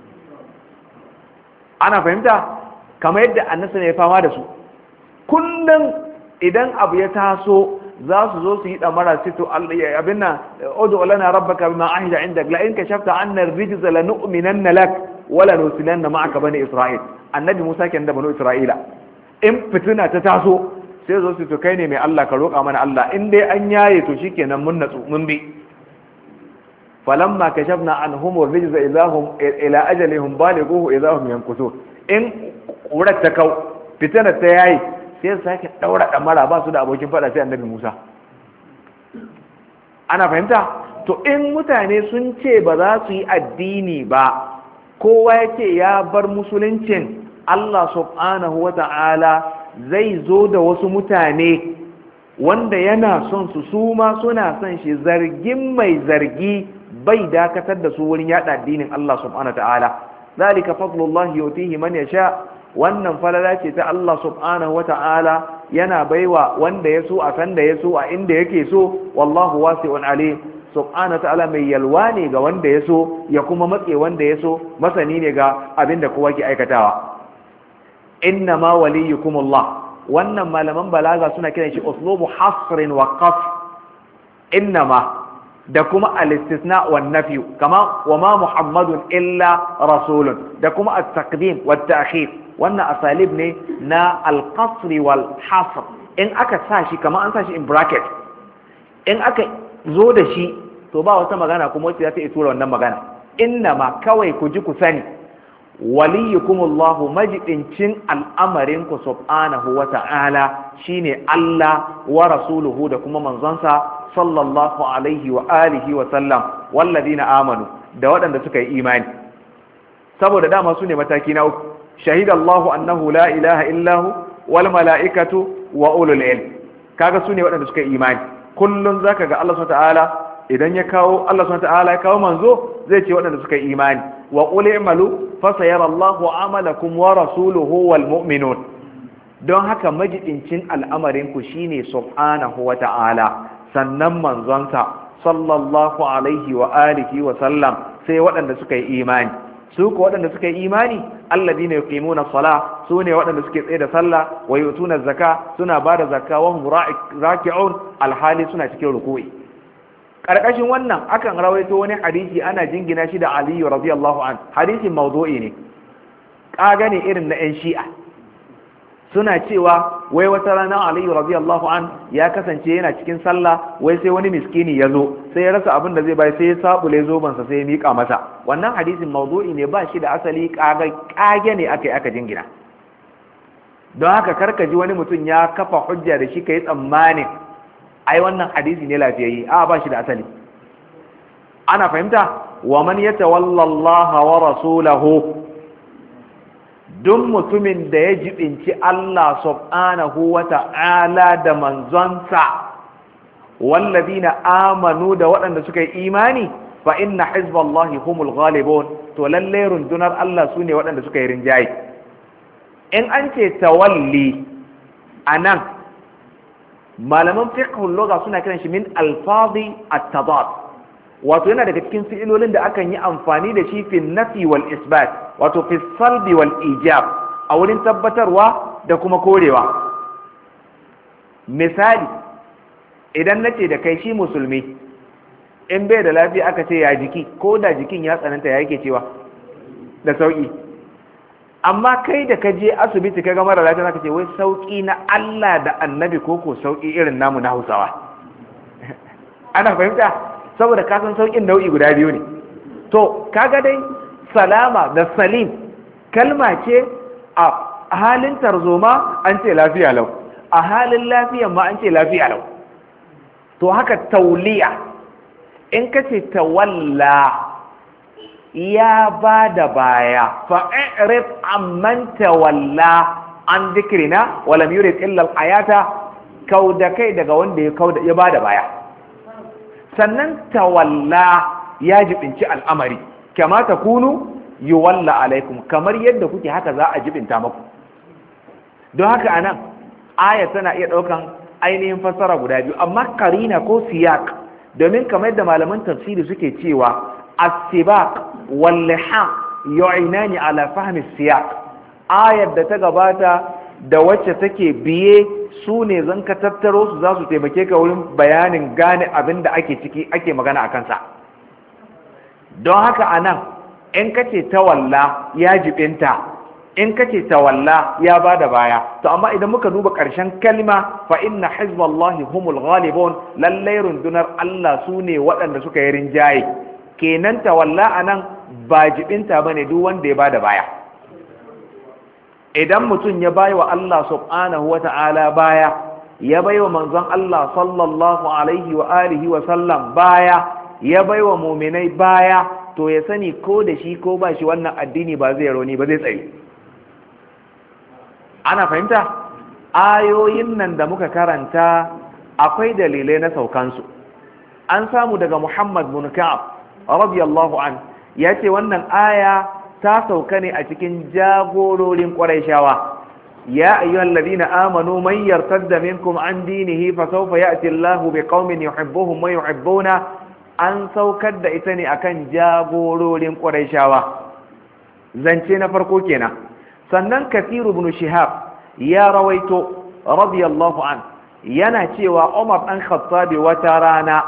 ana fahimta kamar yadda annasa ne ya fama da su kullum idan abu ya taso za su zo su yi damara su to abin nan udu lana rabbaka bima ahida indak la in kashafta anna ar-rijza lanu'minanna lak wa lanusilanna ma'aka bani isra'il annabi Musa kenan da bani Isra'ila in fitina ta taso sai zo su to kai ne mai Allah ka roƙa mana Allah in dai an yaye to shikenan mun natsu mun bi falamma kashafna anhum ar-rijza idahum ila ajalihim balighuhu idahum yankusun in ƙurar ta kau fitina ta yayi sai sake daura damara ba su da abokin fada sai annabi Musa ana fahimta to in mutane sun ce ba za su yi addini ba kowa ya ce ya bar musuluncin Allah subhanahu wata'ala zai zo da wasu mutane wanda yana son su su ma suna son shi zargin mai zargi bai dakatar da su wurin yada addinin Allah subhanahu wata'ala zalika fadlullahi yutihi man yasha wannan falala ce ta Allah subhanahu wata'ala yana baiwa wanda ya so a san da ya so a inda yake so wallahu wasi'un alim subhanahu ta'ala mai yalwa ne ga wanda ya so ya kuma matse wanda ya so masani ne ga abin da kowa ke aikatawa inna ma waliyukum Allah wannan malaman balaga suna kiran shi uslubu hasrin wa qaf inna ma da kuma al-istisna wan nafi kama wa ma muhammadun illa rasulun da kuma at-taqdim wat ta'khir wannan asalib ne na al-qasr wal hasr in aka sa shi kama an sa shi in bracket in aka zo da shi to ba wata magana kuma wacce za ta iya tura wannan magana innama kawai ku ji ku sani waliyukumullahu majidincin al'amarinku subhanahu wa ta'ala shine Allah wa rasuluhu da kuma manzonsa sallallahu alaihi wa alihi wa sallam walladina amanu da waɗanda suka yi imani saboda dama su ne mataki na uku shahidallahu annahu la ilaha illahu wal mala'ikatu wa ulul ilm kaga su ne waɗanda suka yi imani kullun zaka ga Allah subhanahu wa ta'ala idan ya kawo Allah subhanahu wa ta'ala ya kawo manzo zai ce waɗanda suka yi imani wa qul i'malu fasayara Allahu amalakum wa rasuluhu wal mu'minun don haka majidincin al'amarin ku shine subhanahu wa ta'ala sannan manzonsa sallallahu alaihi wa alihi wa sallam sai waɗanda suka yi imani su ko waɗanda suka yi imani alladina yuqimuna salah su ne waɗanda suke tsaye da sallah wa yutuna zakka suna bada zakka wa hum raki'un alhali suna cikin ruku'i karkashin wannan akan rawaito wani hadisi ana jingina shi da Ali radiyallahu an hadisin mawdu'i ne kaga ne irin na 'yan shi'a suna cewa wai wata rana Ali radiyallahu an ya kasance yana cikin sallah wai sai wani miskini ya zo sai ya rasa abin da zai bai sai ya sabule zobansa sai ya mika masa wannan hadisin mawdu'i ne ba shi da asali kaga kage ne aka yi aka jingina don haka karka ji wani mutum ya kafa hujja da shi kai tsammanin ai wannan hadisi ne lafiyayye a ba shi da asali ana fahimta wa man yatawalla Allah wa rasulahu duk mutumin da ya jibinci Allah subhanahu wa ta'ala da manzonsa walladina amanu da waɗanda suka yi imani fa inna hizballahi humul ghalibun to lalle rundunar Allah sune waɗanda suka yi rinjaye in an ce tawalli anan malaman fiqhul lugha suna kiran shi min alfazi at-tadad wato yana daga cikin fi'ilolin da akan yi amfani da shi fi nafi wal isbat wato fi salbi wal ijab a wurin tabbatarwa da kuma korewa misali idan nace da kai shi musulmi in bai da lafiya aka ce ya jiki ko da jikin ya tsananta ya yake cewa da sauki amma kai da ka je asibiti ka ga mara lafiya zaka ce wai sauki na Allah da annabi ko ko sauki irin namu na Hausawa ana fahimta saboda ka san saukin nau'i guda biyu ne to kaga dai salama da salim kalma ce a halin tarzoma an ce lafiya lau a halin lafiya ma an ce lafiya lau to haka tauliya in ka ce tawalla ya ba da baya fa'irif amman tawalla an dhikrina walam yurid illa al-hayata kauda kai daga wanda ya kauda ya ba da baya sannan tawalla ya jibinci al'amari kama ta kunu yuwalla alaikum kamar yadda kuke haka za a jibinta maku don haka anan aya tana iya daukan ainihin fassara guda biyu amma karina ko siyak domin kamar yadda malaman tafsiri suke cewa as-sibaq wal lihaq yu'inani ala fahmi as-siyaq ayar da ta gabata da wacce take biye su ne zan ka tattaro su za su taimake ka wurin bayanin gane abin da ake ciki ake magana a kansa don haka a nan in ka ce tawalla ya jibinta in ka ce tawalla ya ba da baya to amma idan muka duba ƙarshen kalma fa inna hizballahi humul ghalibun lallai rundunar Allah su ne waɗanda suka yi rinjaye kenan tawalla a nan ba jibinta ba ne duk wanda ya ba da baya idan mutum ya bai wa Allah subhanahu wa ta'ala baya ya bai wa manzon Allah sallallahu alaihi wa alihi wa sallam baya ya bai wa muminai baya to ya sani ko da shi ko ba shi wannan addini ba zai rauni ba zai tsaye ana fahimta ayoyin nan da muka karanta akwai dalilai na saukansu an samu daga Muhammad bin Ka'ab radiyallahu an yace wannan aya ta sauka ne a cikin jagororin Qurayshawa ya ayyuhal ladina amanu man yartadda minkum an dinihi fa sawfa ya'ti Allahu biqaumin yuhibbuhum wa yuhibbuna an saukar da ita ne akan jagororin Qurayshawa zance na farko kenan sannan Kathir ibn Shihab ya rawaito radiyallahu an yana cewa Umar dan Khattab wata rana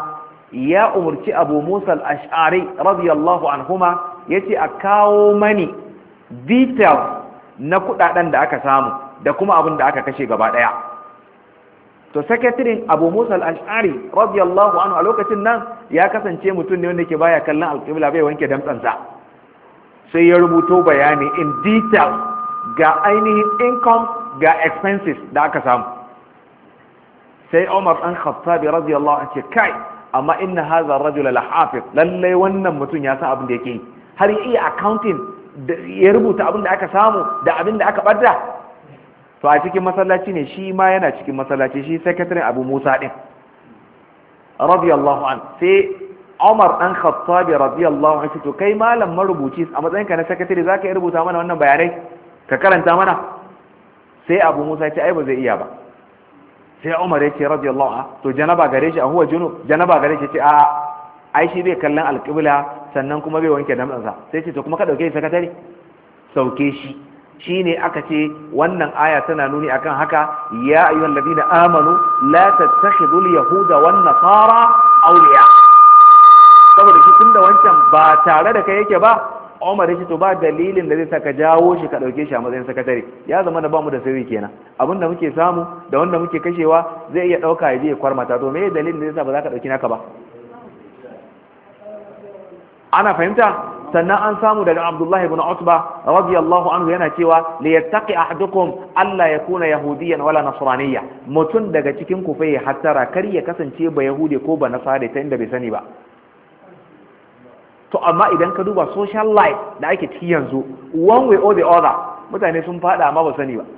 ya umurci Abu Musa al-Ash'ari radiyallahu anhuma yace a kawo mani details na kudaden da aka samu da kuma abin da aka kashe gaba daya. To secretary Abu Musa al-Ash'ari radiyallahu anhu a lokacin nan ya kasance mutum ne wanda ke baya kallon alƙibla bai wanke damtsansa, sai ya rubuto bayani in detail ga ainihin income ga expenses da aka samu. Sai Umar dan Khattab radiyallahu anhu ce kai amma inna hadha ar-rajula la-hafiz, lalle wannan mutum ya san abin da yake yi, har ya iya accounting ya rubuta abin da aka samu da abin da aka bada. To a cikin masallaci ne, shi ma yana cikin masallaci, shi secretary Abu Musa din radiyallahu an. Sai Umar dan Khattab radiyallahu anhu to kai malam marubuci a matsayinka na secretary zaka yi rubuta mana wannan bayanai ka karanta mana? Sai Abu Musa ya ce ai ba zai iya ba. Sai Umar ya ce radiyallahu an to janaba gare shi, a huwa junub, janaba gare shi ce a ai shi bai kallon alqibla sannan kuma bai wanke damtsansa. Sai ce to kuma ka dauke shi secretary, sauke shi. Shine aka ce wannan aya tana nuni akan haka, ya ayyuhal ladina amanu la tattakhidul yahuda wan nasara awliya. Saboda shi tunda wancan ba tare da kai yake ba, Umar yace to ba dalilin da zai saka jawo shi ka dauke shi a matsayin sakatare. Ya zama da bamu da sirri kenan, abinda muke samu da wanda muke kashewa zai iya dauka ya je ya kwarmata. To me dalilin da zai sa ba za ka dauki naka ba? Ana fahimta? Sannan an samu daga Abdullah ibn Utba radiyallahu anhu yana cewa li yattaqi ahadukum alla yakuna yahudiyan wala nasraniyya, mutun daga cikin ku fa ya hattara kar ya kasance ba yahudi ko ba nasara ta inda bai sani ba. To amma idan ka duba social life da ake ciki yanzu, one way or the other mutane sun fada amma ba sani ba,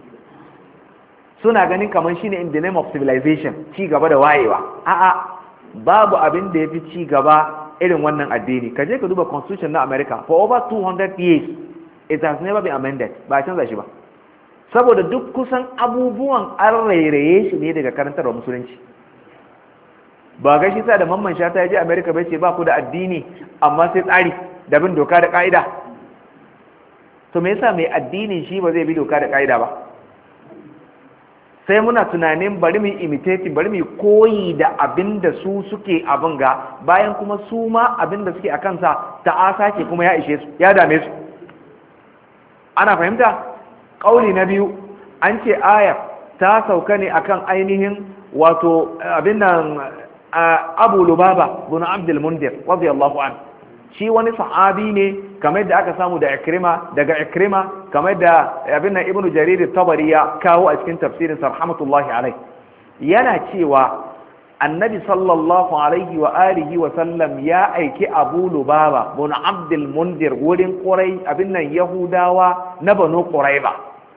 suna ganin kamar shine in the name of civilization, ci gaba da wayewa. A'a, babu abin da yafi ci gaba irin wannan addini. Ka je ka duba constitution na America, for over two hundred years it has never been amended, ba canza shi ba, saboda duk kusan abubuwan an rairaye shi ne daga karantarwa musulunci. Ba ga shi sa da Mamman Shata ya je America bai ce ba ku da addini amma sai tsari da bin doka da ka'ida. To me yasa mai addinin shi ba zai bi doka da ka'ida ba? Sai muna tunanin bari mu imitating, bari mu koyi da abin da su suke abin ga, bayan kuma su ma abin da suke a kansa ta'asa ke kuma ya ishe su, ya dame su. Ana fahimta? Ƙauli na biyu, an ce aya ta sauka ne akan ainihin wato abin nan Abu Lubaba bin Abdul Mundir radiyallahu anhu. Shi wani sahabi ne kamar da aka samu da Ikrima, daga Ikrima kamar da abin nan Ibn Jarir at-Tabari ya kawo a cikin tafsirin sa rahmatullahi alaihi, yana cewa Annabi sallallahu alaihi wa alihi wa sallam ya aiki Abu Lubaba bin Abdul Mundir wurin Qurai abin nan Yahudawa na Banu Quraiba,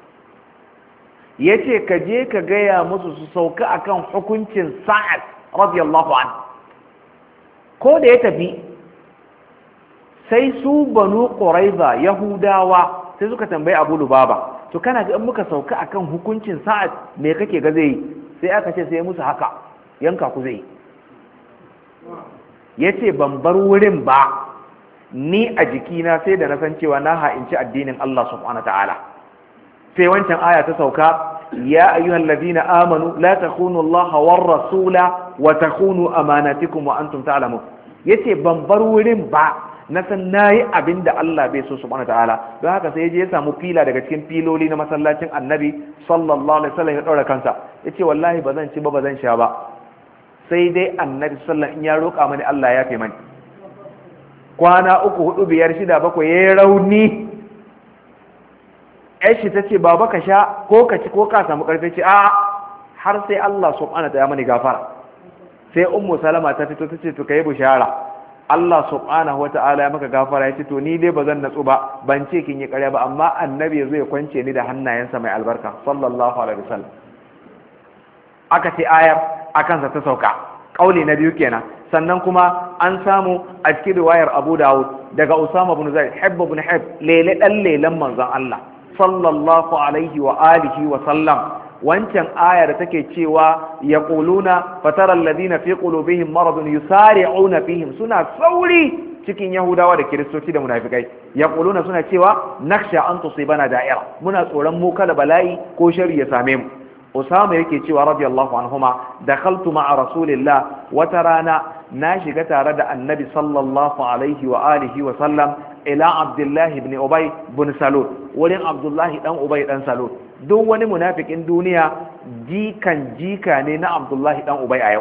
yace ka je ka gaya musu su sauka akan hukuncin Sa'ad radiyallahu anhu. Ko da ya tafi sai su Banu Quraiza Yahudawa sai suka tambayi Abu Lubaba, to kana ga in muka sauka akan hukuncin Sa'ad me kake ga zai? Sai aka ce sai musu haka, yanka ku zai. Yace ban bar wurin ba, ni a jikina sai da na san cewa na ha'inci addinin Allah subhanahu ta'ala. Sai wancan aya ta sauka, ya ayyuhal ladina amanu la takhunu Allah war rasula wa takhunu amanatikum wa antum ta'lamun. Yace ban bar wurin ba, na san nayi abin da Allah bai so subhanahu ta'ala. Don haka sai je ya samu fila daga cikin filoli na masallacin Annabi sallallahu alaihi wasallam ya daura kansa, yace wallahi bazan ci ba bazan sha ba, sai dai Annabi sallallahu in ya roƙa mani Allah ya fi mani. Kwana uku hudu biyar shida bakwai yayi rauni, Aishi tace baba ka sha ko ka ci ko ka samu karfi, ce a har sai Allah subhanahu ta'ala mani gafara. Sai Ummu Salama ta fito tace to kai bushara, Allah subhanahu wata'ala ya maka gafara. Ya ce to ni dai bazan natsu ba, ban ce kin yi ƙarya ba, amma Annabi yazo ya kwance ni da hannayensa mai albarka sallallahu alaihi wasallam. Aka ce ayar akan sa ta sauka, kauli na biyu kenan. Sannan kuma an samu a cikin riwayar Abu Dawud daga Usama ibn Zaid Hibb ibn Hibb, lele dan lelan manzon Allah sallallahu alaihi wa alihi wa sallam. Wancan aya da take cewa yaquluna fatara alladhina fi qulubihim maradun yusari'una fihim, suna sauri cikin Yahudawa da Kiristoci da munafikai. Yaquluna suna cewa nakhsha an tusibana da'ira, muna tsoron mu kada bala'i ko sharri ya same mu. Usama yake cewa radiyallahu anhuma dakhaltu ma'a rasulillah wata rana na shiga tare da annabi sallallahu alaihi wa alihi wa sallam ila abdullah ibn ubay ibn salul wurin abdullah dan ubay dan salul. duk wani munafikin duniya jikan jika ne na abdullah dan ubay a yau.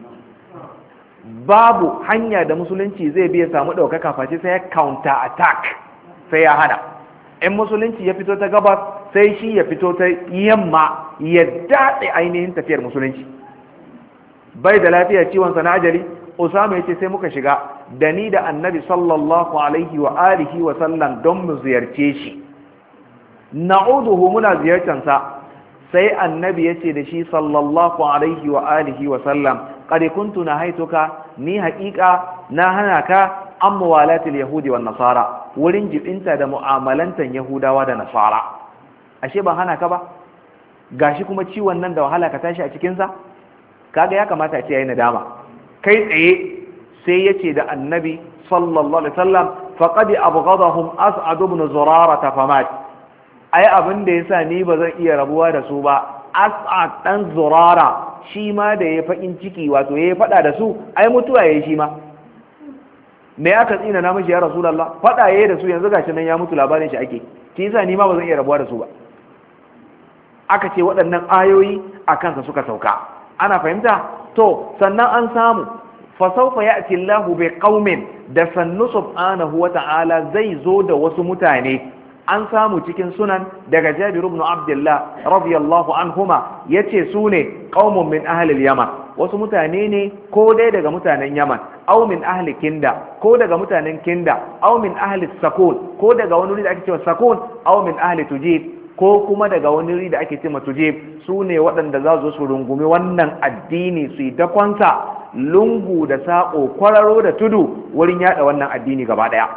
babu hanya da musulunci zai biya samu daukaka face sai ya counter attack, sai ya hana. in musulunci ya fito ta gabas sai shi ya fito ta yamma ya daɗe ainihin tafiyar musulunci. bai da lafiya ciwon sa na ajali, Usama yace sai muka shiga da ni da annabi sallallahu alaihi wa alihi wa sallam don mu ziyarce shi. na'uduhu muna ziyartar sa sai annabi yace da shi sallallahu alaihi wa alihi wa sallam qad kuntu nahaituka, ni haƙiƙa na hana ka an muwalatil yahudi wan nasara, wurin jibinta da mu'amalantan yahudawa da nasara. ashe ban hana ka ba, gashi kuma ciwon nan da wahala ka tashi a cikinsa. kaga ya kamata a ce yayi nadama. kai tsaye sai yace da annabi sallallahu alaihi wasallam faqad abghadahum as'ad ibn zurara famat, ai abin da yasa ni ba zan iya rabuwa da su ba, as'ad dan zurara shi ma da ya fakin ciki wato yayi fada da su, ai mutuwa yayi shi ma. me aka tsina na mishi ya rasulullah, fada yayi da su, yanzu gashi nan ya mutu, labarin shi ake. shi yasa ni ma ba zan iya rabuwa da su ba. aka ce waɗannan ayoyi a kansa suka sauka. ana fahimta? to sannan an samu fasaufa ya'ti Allahu bi qaumin, da sannu subhanahu wa ta'ala zai zo da wasu mutane. an samu cikin sunan daga Jabir ibn Abdullah radiyallahu anhuma yace su ne qaumun min ahli al-Yaman, wasu mutane ne ko dai daga mutanen Yaman, aw min ahli Kinda, ko daga mutanen Kinda, aw min ahli Sakun, ko daga wani wuri da ake cewa Sakun, aw min ahli Tujib, ko kuma daga wani wuri da ake cewa Tujib. su ne waɗanda za su rungumi wannan addini su yi dakonsa lungu da saƙo, kwararo da tudu wurin yada wannan addini gaba ɗaya.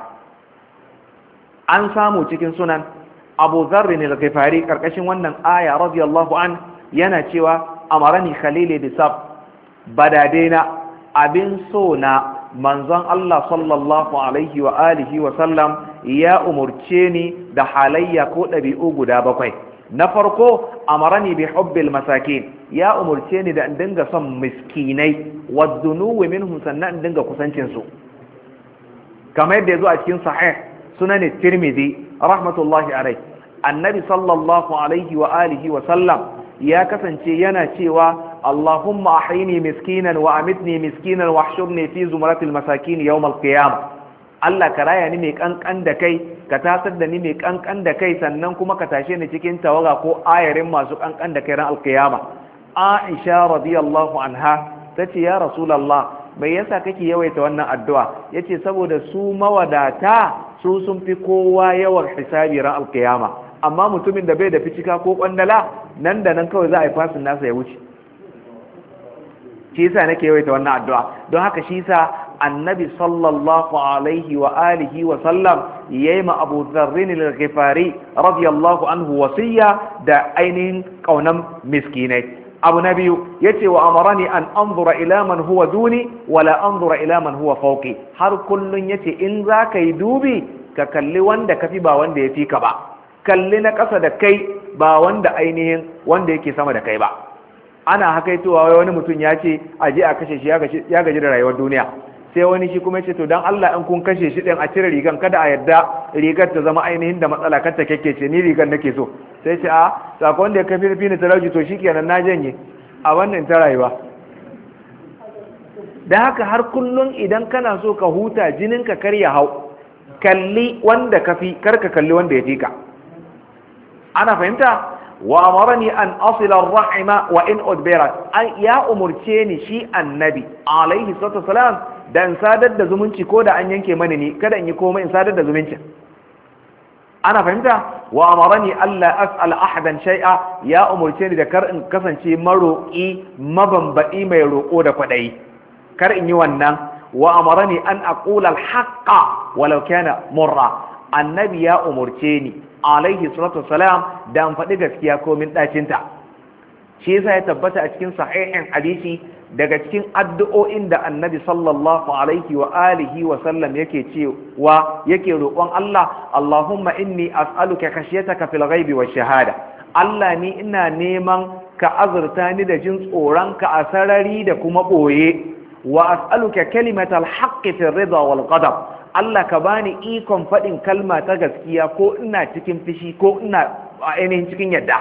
an samu cikin sunan Abu Dharr al-Ghifari karkashin wannan aya radiyallahu an yana cewa amarani khalili bisab, badadena abin so na manzon Allah sallallahu alaihi wa alihi wa sallam ya umurce ni da halayya ko ɗabi'u guda bakwai. na farko amarani bi hubbil masakin, ya umurce ni da in dinga son miskinai, waddunuwi minhum, sannan in dinga kusancin su, kamar yadda yazo a cikin sahih sunan Tirmidhi rahmatullahi alaihi. annabi sallallahu alaihi wa alihi wa sallam ya kasance yana cewa Allahumma ahyini miskinan wa amitni miskinan wa ahshurni fi zumratil masakin yawm al-qiyamah. Allah ka raya ni mai kankan da kai, ka tasar da ni mai kankan da kai, sannan kuma ka tashe ni cikin tawaga ko ayarin masu kankan da kai ran al-qiyama. Aisha radiyallahu anha tace ya Rasulullah, bai yasa kake yawaita wannan addu'a? yace saboda su mawadata su sun fi kowa yawan hisabi ran al-qiyama, amma mutumin da bai da ficika ko kwandala nan da nan kawai za a yi fasin nasa ya wuce. shi yasa nake yawaita wannan addu'a. don haka shi yasa annabi sallallahu alaihi wa alihi wa sallam yayi ma Abu Dharr al-Ghifari radiyallahu anhu wasiya da ainihin kaunan miskinai. abu na biyu yace wa amarani an anzura ila man huwa duni wala anzura ila man huwa fawqi, har kullun yace in zaka yi dubi ka kalli wanda kafi ba wanda yafi ka ba, kalli na ƙasa da kai ba wanda ainihin wanda yake sama da kai ba. ana hakaitowa wai wani mutum ya ce a je a kashe shi ya gaji da rayuwar duniya, sai wani shi kuma ce to dan Allah in kun kashe shi din a cire rigan, kada a yadda rigar ta zama ainihin da matsala, kar ta kekkece, ni rigar nake so. sai ce a sako wanda ya kafi fi ni talauci to shikenan na janye a wannan ta rayuwa. dan haka har kullun idan kana so ka huta jinin ka kar ya hau, kalli wanda kafi, kar ka kalli wanda ya fika. ana fahimta? wa amarani an asila ar-rahima wa in udbirat, ya umurce ni shi annabi alaihi salatu wasalam dan sadar da zumunci ko da an yanke mani ni, kada in yi komai in sadar da zumunci. ana fahimta? wa amarani alla as'ala ahadan shay'a, ya umurce ni da kar in kasance maroƙi mabambaɗi mai roƙo da kwaɗayi, kar in yi wannan. wa amarani an aqula al-haqqa walau kana murra, annabi ya umurce ni alaihi salatu wasalam da an faɗi gaskiya ko min ɗacinta. shi yasa ya tabbata a cikin sahihin hadisi daga cikin addu'o'in da annabi sallallahu alaihi wa alihi wa sallam yake cewa yake roƙon Allah, Allahumma inni as'aluka khashyataka fil ghaibi wash shahada, Allah ni ina neman ka azurta ni da jin tsoronka a sarari da kuma ɓoye. Wa as'aluka kalimatal haqqi fi ridha wal ghadab, Allah ka bani ikon faɗin kalma ta gaskiya ko ina cikin fishi ko ina ainihin cikin yadda.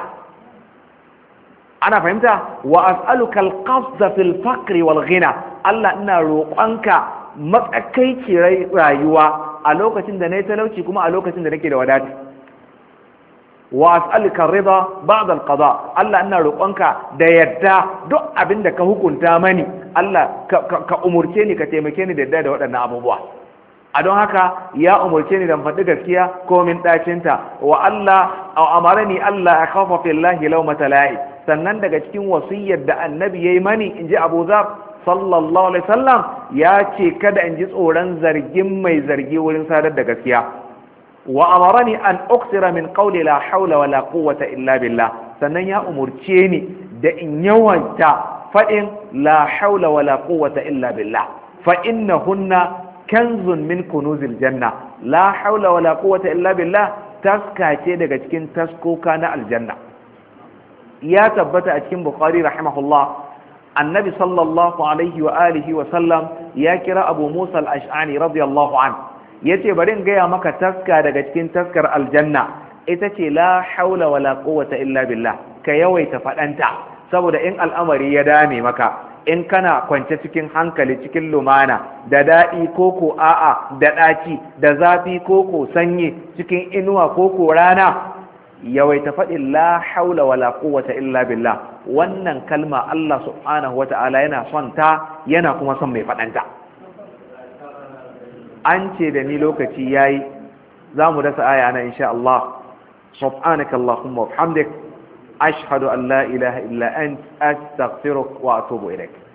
Ana fahimta? Wa as'aluka al-qasda fil faqri wal ghina, Allah ina roƙonka matsakaici rayuwa a lokacin da nayi talauci kuma a lokacin da nake da wadata. Wa as'aluka ar-ridha ba'da al-qada, Allah ina roƙonka da yadda duk abin da ka hukunta mani, Allah ka umurce ni ka taimake ni da yadda da waɗannan abubuwa. A don haka ya umurce ni da faɗi gaskiya ko min ɗacinta. Wa Allah amarani Allah akhafa fillahi lawmata la'i, sannan daga cikin wasiyyar da annabi yayi mani inji Abu Dharr sallallahu alaihi wasallam ya ce kada in ji tsoron zargin mai zargi wurin sadar da gaskiya. Wa amarani an uksira min qawli la hawla wala quwwata illa billah, sannan ya umurce ni da in yawanta fadin la hawla wala quwwata illa billah fa innahunna kanzun min kunuzil janna. La hawla wala quwwata illa billah taska ce daga cikin taskoka na aljanna. Ya tabbata a cikin Bukhari rahimahullah, annabi sallallahu alaihi wa alihi wa sallam ya kira Abu Musa al-Ash'ari radiyallahu anhu, yace bari in gaya maka taska daga cikin taskar aljanna, ita ce la haula wala quwwata illa billah. Ka yawaita fadanta, saboda in al'amari ya dame maka, in kana kwance cikin hankali cikin lumana, da daɗi koko a'a, da ɗaci da zafi koko sanyi, cikin inuwa koko rana, yawaita faɗin la haula wala quwwata illa billah. Wannan kalma Allah subhanahu wa ta'ala yana son ta, yana kuma son mai faɗanta. An ce da ni lokaci yayi, za mu dasa aya na insha Allah. Subhanaka Allahumma wa bihamdik, ashhadu an la ilaha illa ant, astaghfiruka wa atubu ilaik.